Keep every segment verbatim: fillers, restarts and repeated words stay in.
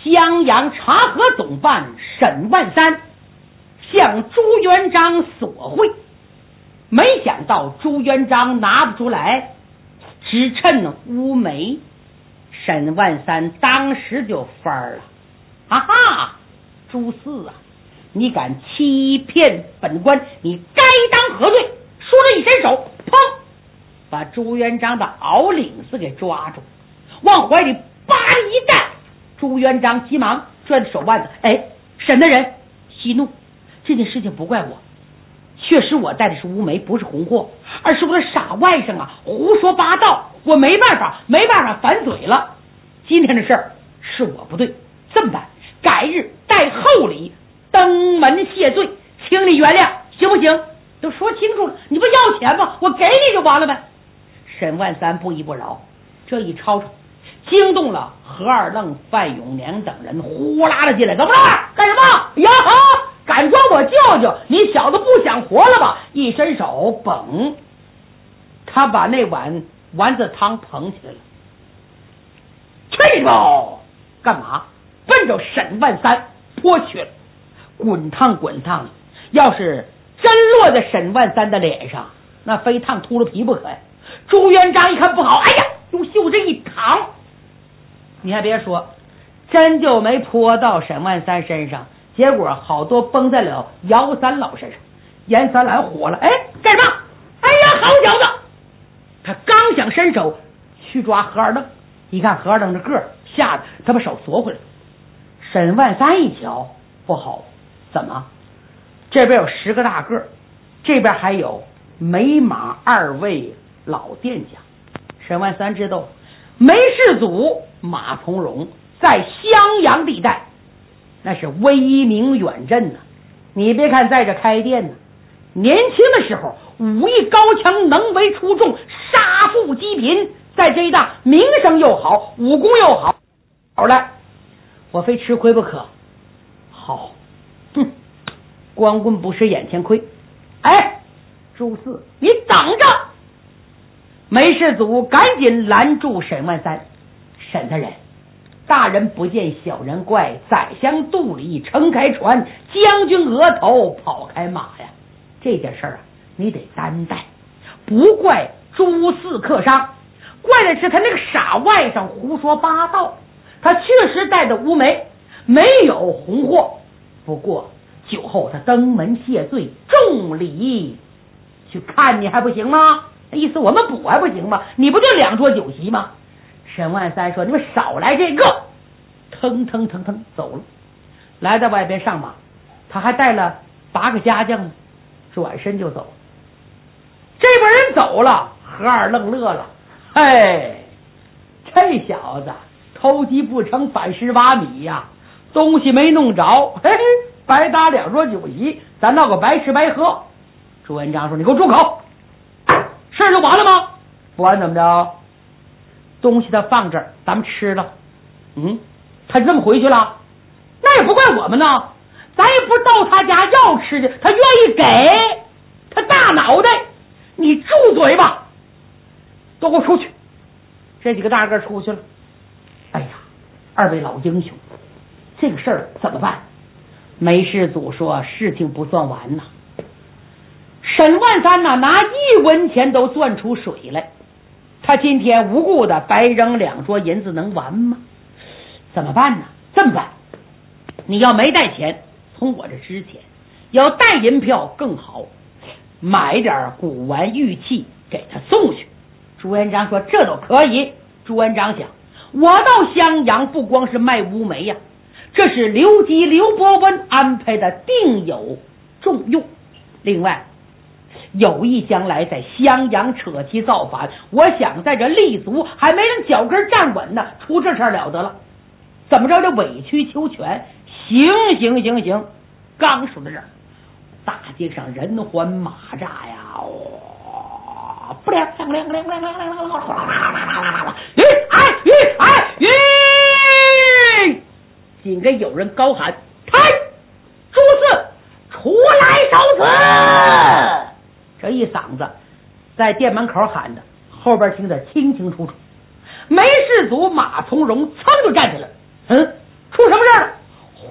襄阳察河总办沈万三向朱元璋索贿，没想到朱元璋拿不出来，只趁乌梅。沈万三当时就翻了，哈哈，朱四啊，你敢欺骗本官，你该当何罪？说着一伸手，砰，把朱元璋的袄领子给抓住，往怀里叭一带。朱元璋急忙拽着手腕子，哎，沈大人息怒，这件事情不怪我，确实我带的是乌梅，不是红货，而是我的傻外甥啊胡说八道，我没办法没办法反嘴了。今天的事儿是我不对，这么办？改日带厚礼登门谢罪，请你原谅，行不行？都说清楚了，你不要钱吗？我给你就完了呗。沈万三不依不饶，这一吵吵，惊动了何二愣、范永年等人，呼啦啦进来，怎么了？干什么呀？敢抓我舅舅？你小子不想活了吧？一伸手，嘣，他把那碗丸子汤捧起来了。去吧！干嘛？奔着沈万三泼去了，滚烫滚烫的。要是真落在沈万三的脸上，那非烫秃噜皮不可呀！朱元璋一看不好，哎呀，用袖子一躺。你还别说，真就没泼到沈万三身上，结果好多崩在了姚三老身上。严三郎火了，哎，干什么？哎呀，好小子！他刚想伸手去抓何二愣，一看何二愣这个儿，吓得他把手缩回来。沈万三一瞧，不好，怎么？这边有十个大个儿，这边还有美马二位老店家。沈万三知道梅氏祖马从容在襄阳地带那是威名远震呢。你别看在这开店呢，年轻的时候武艺高强，能为出众，杀富济贫，在这一带名声又好，武功又好。好了，我非吃亏不可。好，哼，光棍不吃眼前亏。哎，朱四，你等着！梅氏祖赶紧拦住沈万三。沈大人，大人不见小人怪，宰相肚里撑开船，将军额头跑开马呀！这件事儿啊，你得担待，不怪朱四客商，怪的是他那个傻外甥胡说八道。他确实带的乌梅，没有红货，不过酒后他登门谢罪，重礼去看你还不行吗？意思我们补还不行吗？你不就两桌酒席吗？沈万三说：“你们少来这个！”腾腾腾腾走了，来到外边上马，他还带了八个家将呢，转身就走。这边人走了，何二愣乐了，嘿，这小子偷鸡不成反蚀把米呀，东西没弄着，嘿嘿，白搭两桌酒席，咱闹个白吃白喝。朱元璋说：“你给我住口！事儿就完了吗？不管怎么着，东西他放这儿，咱们吃了。嗯，他这么回去了，那也不怪我们呢，咱也不到他家要吃的，他愿意给，他大脑袋，你住嘴吧！都给我出去！”这几个大个出去了。哎呀，二位老英雄，这个事儿怎么办？梅氏祖说：“事情不算完呐。”沈万三呐，拿一文钱都算出水来。他今天无故的白扔两桌银子，能完吗？怎么办呢？这么办，你要没带钱，从我这支钱；要带银票更好，买点古玩玉器给他送去。朱元璋说：“这都可以。”朱元璋想，我到襄阳不光是卖乌梅呀，这是刘基、刘伯温安排的，定有重用。另外，有意将来在襄阳扯旗造反，我想在这立足还没人脚跟站稳呢，出这事儿了得了。怎么着，这委曲求全？行行行行！刚说到这儿，大街上人环马扎呀，哇，不亮亮亮亮亮亮亮亮，咦哎咦哎咦！紧跟有人高喊：“开！朱四，出来受死！”这一嗓子在店门口喊的，后边听得清清楚楚。梅氏祖马从容噌就站起来，嗯，出什么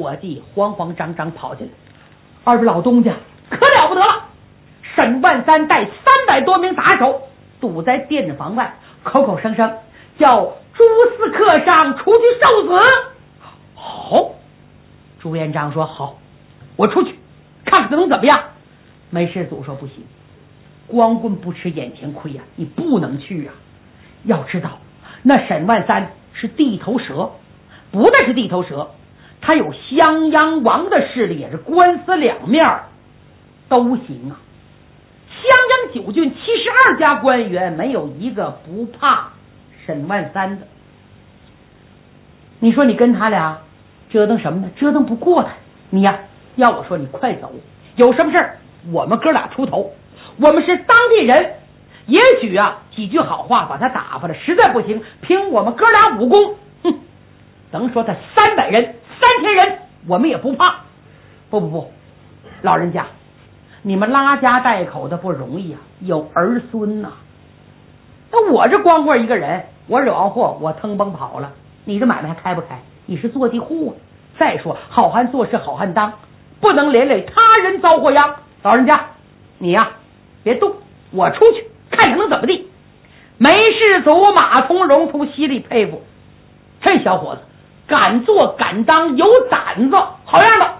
伙计慌慌张张跑进来，二位老东家可了不得了，沈万三带三百多名打手堵在店房外，口口声声叫朱四客上出去受死。好，朱元璋说好，我出去看看能怎么样。梅世祖说不行，光棍不吃眼前亏呀、啊，你不能去啊！要知道那沈万三是地头蛇，不但是地头蛇，他有襄阳王的势力，也是官司两面都行啊。襄阳九郡七十二家官员，没有一个不怕沈万三的。你说你跟他俩折腾什么呢？折腾不过他。你呀，要我说你快走，有什么事儿我们哥俩出头，我们是当地人，也许啊几句好话把他打发了，实在不行凭我们哥俩武功，哼，能说他三百人三千人我们也不怕。不不不，老人家你们拉家带口的不容易啊，有儿孙呐、啊。那我这光棍一个人，我惹完祸我腾蹦跑了，你这买卖还开不开？你是坐地户啊。再说好汉做事好汉当，不能连累他人遭祸殃。老人家你呀、啊、别动，我出去看看能怎么地。梅世祖马从容从心里佩服，这小伙子敢做敢当，有胆子，好样的。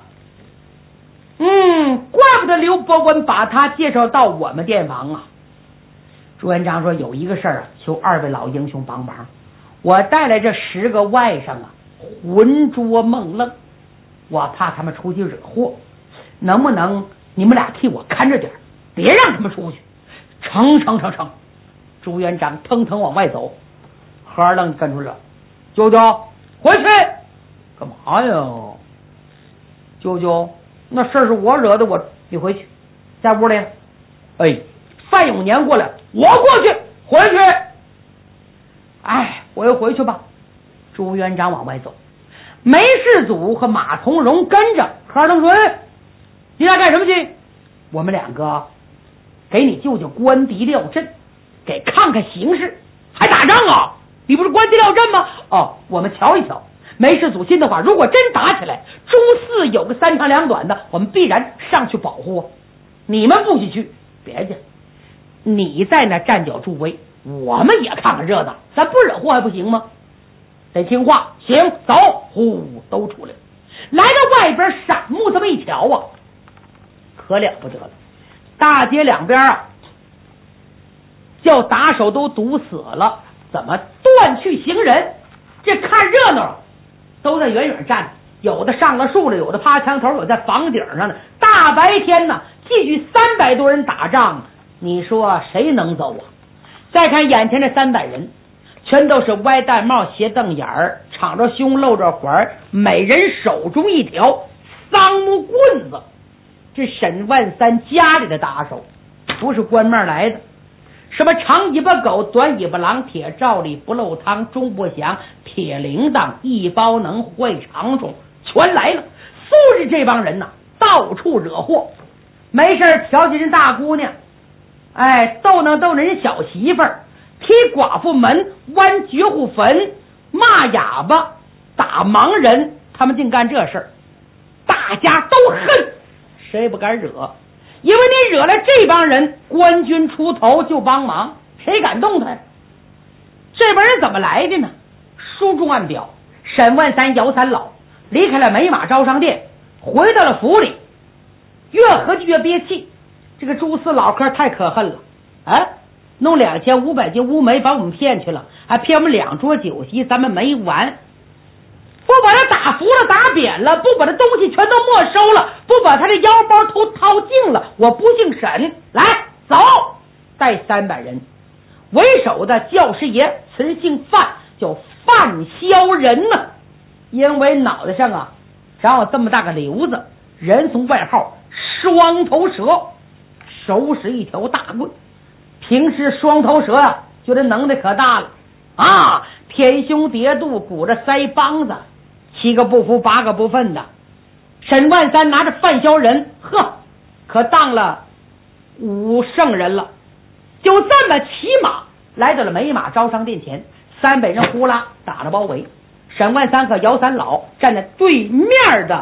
嗯，怪不得刘伯温把他介绍到我们店房啊。朱元璋说有一个事儿啊，求二位老英雄帮忙。我带来这十个外甥啊，浑浊梦愣，我怕他们出去惹祸，能不能你们俩替我看着点，别让他们出去。成成成成。朱元璋腾腾往外走，何二愣跟出来了，舅舅回去干嘛呀？舅舅那事儿是我惹的，我你回去，在屋里。哎，范永年过来，我过去，回去。哎，我又回去吧。朱元璋往外走，梅世祖和马从容跟着。何二愣说：“你俩干什么去？”我们两个给你舅舅官敌廖阵，给看看形势。还打仗啊？你不是官敌廖阵吗？哦，我们瞧一瞧。梅世祖信的话，如果真打起来，朱四有个三长两短的，我们必然上去保护。你们不许去，别去，你在那站脚助威，我们也看看热闹，咱不惹祸还不行吗？得听话，行，走，呼，都出来了。来到外边闪目这么一瞧啊，可了不得了，大街两边啊，叫打手都堵死了，怎么断去行人？这看热闹都在远远站着，有的上了树了，有的趴墙头，有在房顶上的。大白天呢，继续三百多人打仗，你说谁能走啊？再看眼前这三百人，全都是歪戴帽、斜瞪眼儿，敞着胸、露着环，每人手中一条桑木棍子。这沈万三家里的打手，不是官面来的，什么长尾巴狗、短尾巴狼、铁罩里不漏汤、钟不响、铁铃铛、一包能、坏长虫，全来了。素日这帮人呐，到处惹祸，没事调戏人大姑娘，哎，逗弄逗人小媳妇儿，踢寡妇门，剜绝户坟，骂哑巴，打盲人，他们净干这事儿，大家都恨，谁也不敢惹。因为你惹了这帮人，官军出头就帮忙，谁敢动他呀？这帮人怎么来的呢？书中暗表，沈万三、姚三老离开了美马招商店，回到了府里，越合计越憋气。这个朱四老客太可恨了啊！弄两千五百斤乌梅把我们骗去了，还骗我们两桌酒席，咱们没完。不把他打服了，打扁了，不把他东西全都没收了，不把他的腰包都掏净了，我不姓沈。来，走，带三百人，为首的教师爷词姓范，叫范萧仁呢、啊。因为脑袋上啊长有这么大个瘤子，人送外号双头蛇，手使一条大棍。平时双头蛇啊，觉得能耐可大了啊，天胸叠肚，鼓着腮帮子，七个不服八个不忿的。沈万三拿着范萧仁，呵，可当了五圣人了。就这么骑马来到了美马招商店前，三百人呼啦打了包围。沈万三和姚三老站在对面的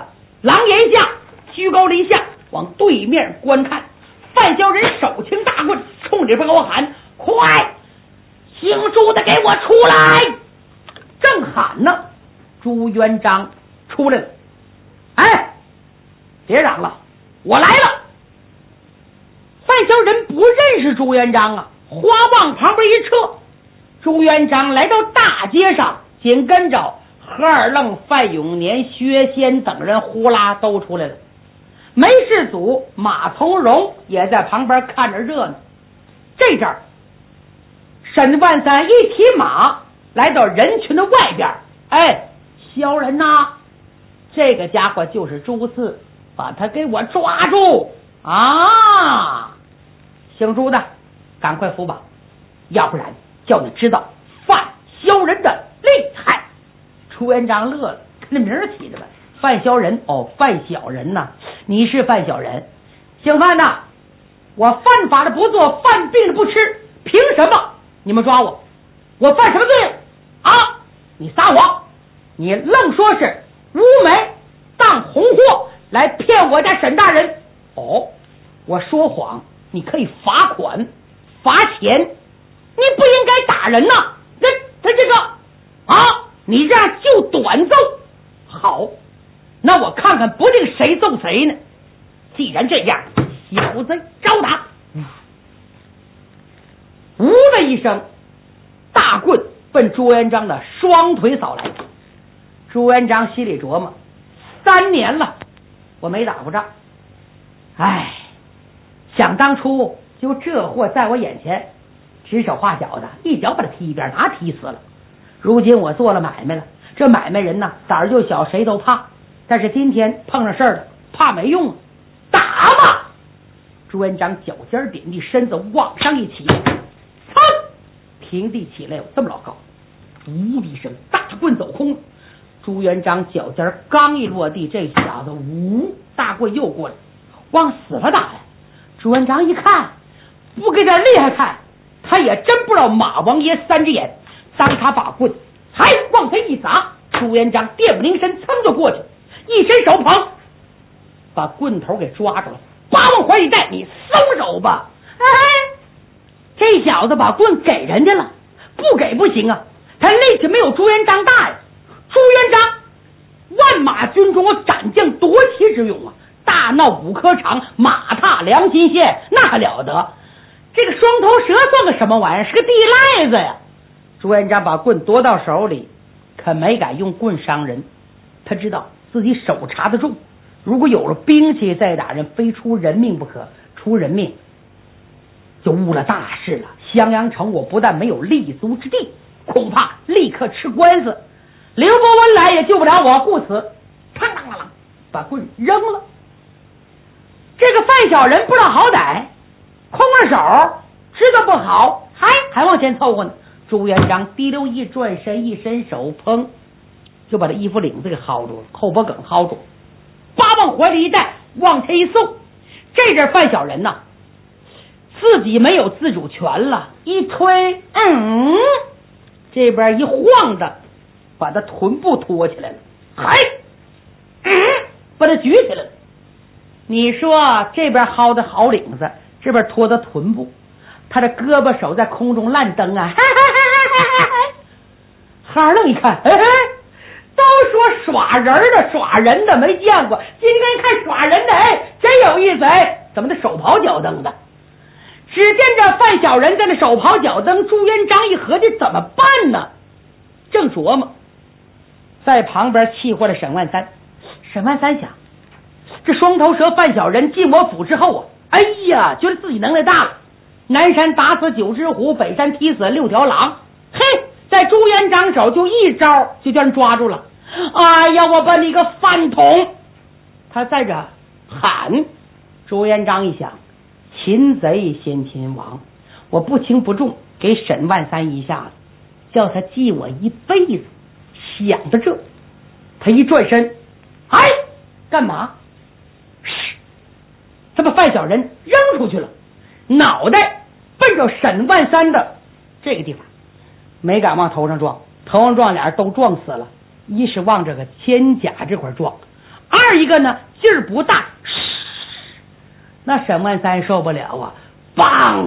狼烟下，居高临下往对面观看。范小人手擎大棍，冲里边给我喊：“快，姓朱的给我出来！”正喊呢，朱元璋出来了。哎，别嚷了，我来了。范小人不认识朱元璋啊，花往旁边一撤。朱元璋来到大街上，紧跟着何二愣、范永年、薛仙等人呼啦都出来了。梅世祖马从容也在旁边看着热闹。这阵儿，沈万三一骑马来到人群的外边，哎，小人呐、啊，这个家伙就是朱四，把他给我抓住啊！姓朱的，赶快扶吧，要不然叫你知道范小人的厉害。朱元璋乐了，那名儿起的吧，范小人哦，范小人呐，你是范小人，姓范的，我犯法的不做，犯病的不吃，凭什么你们抓我？我犯什么罪啊？你撒谎，你愣说是乌梅当红货来骗我家沈大人。哦，我说谎，你可以罚款罚钱，你不应该打人呐。那他这个啊，你这样就短奏。好，那我看看不定谁揍谁呢。既然这样，小子招打。呜的一声，大棍奔朱元璋的双腿扫来。朱元璋心里琢磨，三年了我没打过仗，哎，想当初就这货在我眼前指手画脚的，一脚把他踢一边，哪踢死了。如今我做了买卖了，这买卖人呢胆儿就小，谁都怕，但是今天碰上事儿了，怕没用，打吧。朱元璋脚尖点地，身子往上一起，噌，平地起来有这么老高，呜的一声，大棍走空了。朱元璋脚尖刚一落地，这小子呜，大棍又过来，往死了打呀。朱元璋一看，不给点厉害看，他也真不知道马王爷三只眼。当他把棍还往他一砸，朱元璋电不灵身，噌就过去，一伸手捧，把棍头给抓住了，把往怀里带，你松手吧。哎，这小子把棍给人家了，不给不行啊，他力气没有朱元璋大呀。朱元璋万马军中斩将夺旗之勇啊，大闹五科场，马踏良心县，那还了得。这个双头蛇算个什么玩意儿，是个地赖子呀。朱元璋把棍夺到手里，可没敢用棍伤人，他知道自己手查得重，如果有了兵器再打人，非出人命不可，出人命就误了大事了。襄阳城我不但没有立足之地，恐怕立刻吃官司，刘伯温来也救不了我，故此嘡啷啷啷把棍扔了。这个范小人不知道好歹，空了手，知道不好，还还往前凑合呢。朱元璋滴溜一转身，一伸手，砰，就把他衣服领子给薅住了，后脖梗薅住，八往怀里一带，往前一送。这阵范小人呐，自己没有自主权了，一推，嗯，这边一晃的，把他臀部托起来了，还，嗯，把他举起来了。你说这边薅的好领子，这边托的臀部，他的胳膊手在空中乱蹬啊！哈楞一看，嘿嘿，都说耍人的耍人的没见过，今天看耍人的，哎，真有意思，哎，怎么的手刨脚蹬的？只见这范小人在那手刨脚蹬，朱元璋一合计怎么办呢？正琢磨，在旁边气坏了沈万三。沈万三想，这双头蛇范小人进我府之后啊，哎呀，觉得自己能耐大了，南山打死九只虎，北山踢死六条狼，嘿，在朱元璋手就一招就将人抓住了。哎呀，我把你个饭桶！他在这喊。朱元璋一想，擒贼先擒王，我不轻不重给沈万三一下子，叫他记我一辈子。想着这，他一转身，哎，干嘛？他把范小人扔出去了，脑袋奔着沈万三的这个地方，没敢往头上撞，头上撞俩人都撞死了。一是往这个肩胛这块撞，二边一个呢劲儿不大，那沈万三受不了啊，梆，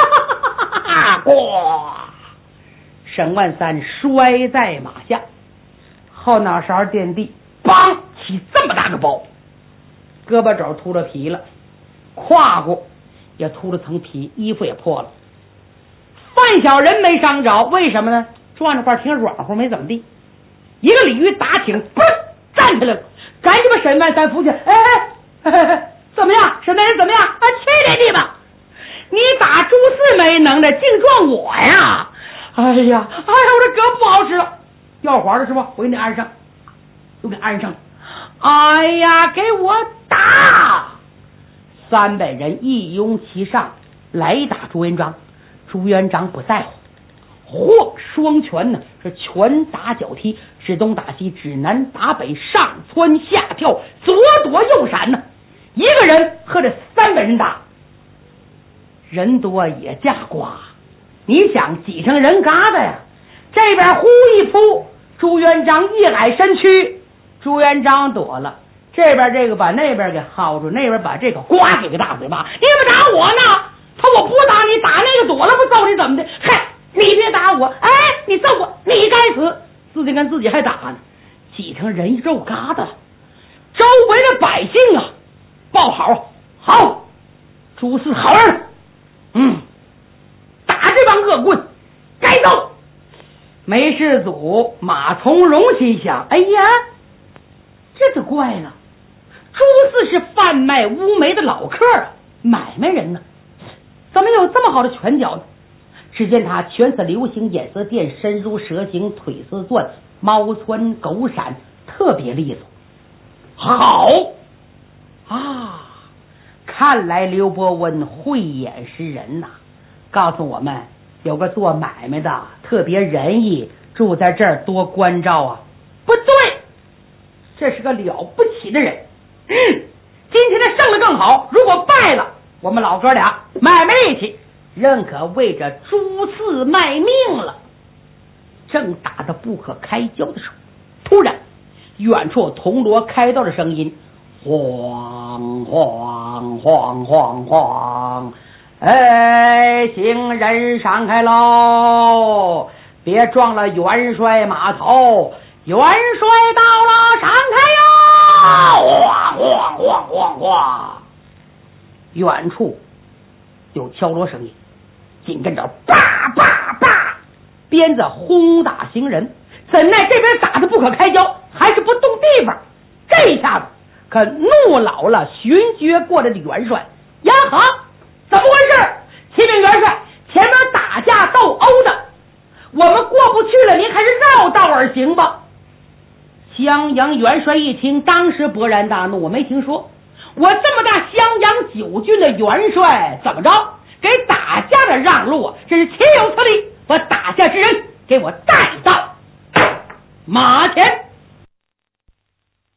咣，沈万三摔在马下，后脑勺垫地，梆，起这么大个包，胳膊肘秃了皮了，胯骨也秃了层皮，衣服也破了。范小人没伤着，为什么呢？转着块挺软乎，没怎么地。一个鲤鱼打挺，嘣，站起来了，赶紧把沈万三扶起来。哎哎哎，怎么样？沈大人怎么样？啊，去你的吧！你打朱四没能耐，净撞我呀！哎呀，哎呀，我这胳不好使了，要滑了是吧？我给你安上，又给安上。哎呀，给我打！三百人一拥其上来打朱元璋。朱元璋不在乎，嚯，双拳呢是拳打脚踢，指东打西，指南打北，上蹿下跳，左躲右闪呢。一个人和这三百人打，人多也架瓜。你想挤成人疙瘩呀？这边呼一扑，朱元璋一矮身躯，朱元璋躲了。这边这个把那边给薅住，那边把这个呱给个大嘴巴。你怎么打我呢？他我不打你，打那个躲了不揍你怎么的？嗨，你别打我！哎，你揍我，你该死！自己跟自己还打呢，挤成人肉疙瘩了。周围的百姓啊，报好好，朱四好人，嗯，打这帮恶棍，该揍。梅世祖马从容心想：哎呀，这就怪了，朱四是贩卖乌梅的老客啊，买卖人呢。怎么有这么好的拳脚呢？只见他拳似流星，眼似电，身如蛇形，腿似钻，猫窜狗闪，特别利索。好啊，看来刘伯温慧眼识人呐、啊，告诉我们有个做买卖的特别仁义，住在这儿多关照啊。不对，这是个了不起的人。嗯，今天他胜了更好，如果败了，我们老哥俩买卖力气，认可为着朱四卖命了。正打得不可开交的时候，突然远处铜锣开道的声音，晃晃晃晃晃，哎，行人闪开喽，别撞了元帅马头，元帅到了，闪开哟！晃晃晃晃晃，远处有敲锣声音，紧跟着叭叭叭，鞭子轰打行人。怎奈这边打得不可开交，还是不动地方。这一下子可怒恼了巡爵过来的元帅。呀哈，怎么回事？启禀元帅，前面打架斗殴的，我们过不去了，您还是绕道而行吧。襄阳元帅一听，当时勃然大怒，我没听说，我这么大襄阳九郡的元帅，怎么着给打架的让路，这是岂有此理！把打架之人给我带到马前。